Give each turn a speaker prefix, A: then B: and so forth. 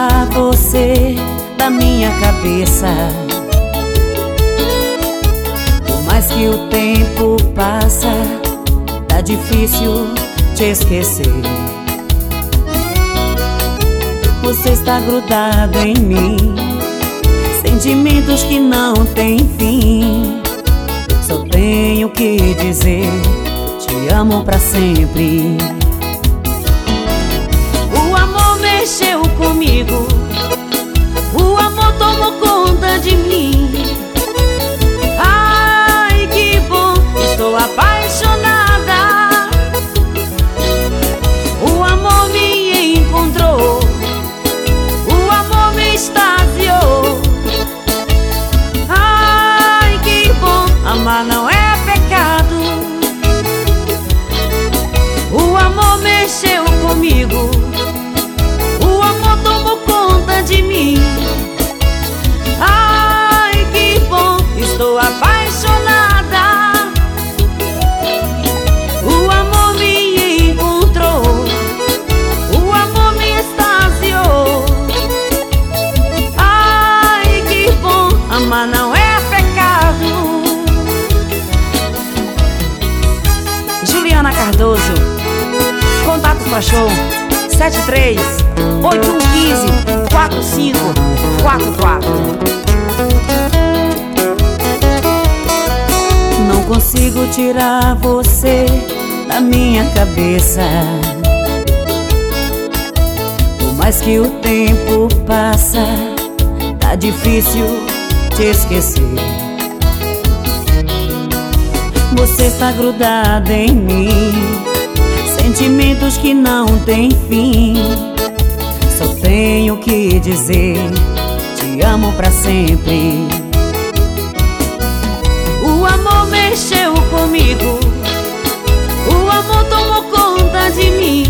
A: tirar você da minha cabeça. Por mais que o tempo passa, tá difícil te esquecer. Você está grudado em mim, sentimentos que não têm fim. Só tenho que dizer, te amo pra sempre. O amor mexeu comigo, o amor tomou conta de mim. Ai, que bom, estou apaixonada. O amor me encontrou, o amor me extasiou. Ai, que bom, amar não é pecado. O amor mexeu comigo, o amor tomou conta de mim. Ai, que bom, estou apaixonada. O amor me encontrou, o amor me extasiou. Ai, que bom, amar não é pecado. Juliana Cardoso, contatos pra show 73-8115-4544. Não consigo tirar você da minha cabeça. Por mais que o tempo passa, tá difícil te esquecer. Você está grudado em mim, sentimentos que não têm fim. Só tenho que dizer, te amo pra sempre. O amor mexeu comigo, o amor tomou conta de mim.